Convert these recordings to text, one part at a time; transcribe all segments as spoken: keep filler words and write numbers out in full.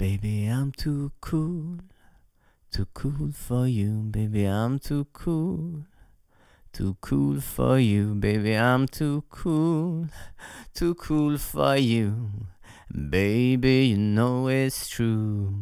Baby, I'm too cool, too cool for you. Baby, I'm too cool, too cool for you. Baby, I'm too cool, too cool for you. Baby, you know it's true.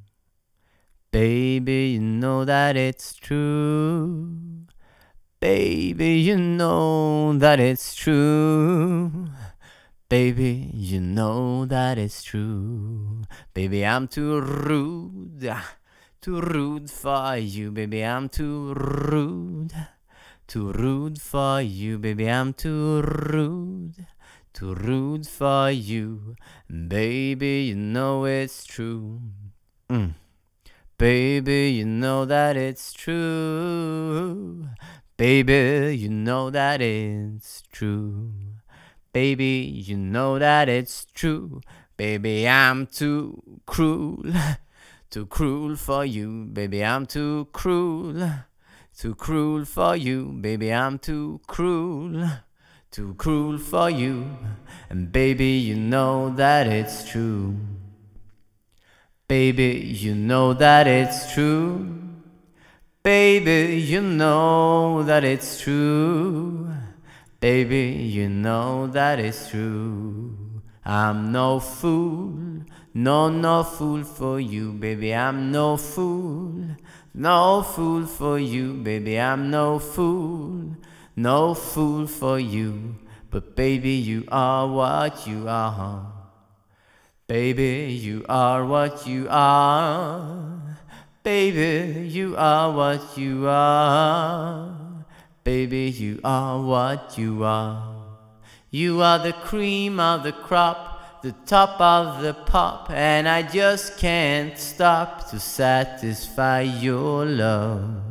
Baby, you know that it's true. Baby, you know that it's true. Baby, you know that it's true. Baby, I'm too rude, too rude for you. Baby, I'm too rude, too rude for you. Baby, I'm too rude, too rude for you. Baby, you know it's true. Mm. Baby, you know that it's true. Baby, you know that it's true. Baby, you know that it's true. Baby, I'm too cruel, too cruel for you. Baby, I'm too cruel, too cruel for you. Baby, I'm too cruel, too cruel for you. And baby, you know that it's true. Baby, you know that it's true. Baby, you know that it's true. Baby, you know that it's true. I'm no fool, no, no fool for you. Baby, I'm no fool, no fool for you. Baby, I'm no fool, no fool for you. But baby, you are what you are. Baby, you are what you are. Baby, you are what you are. Baby, you are what you are. You are the cream of the crop, the top of the pop, and I just can't stop to satisfy your love.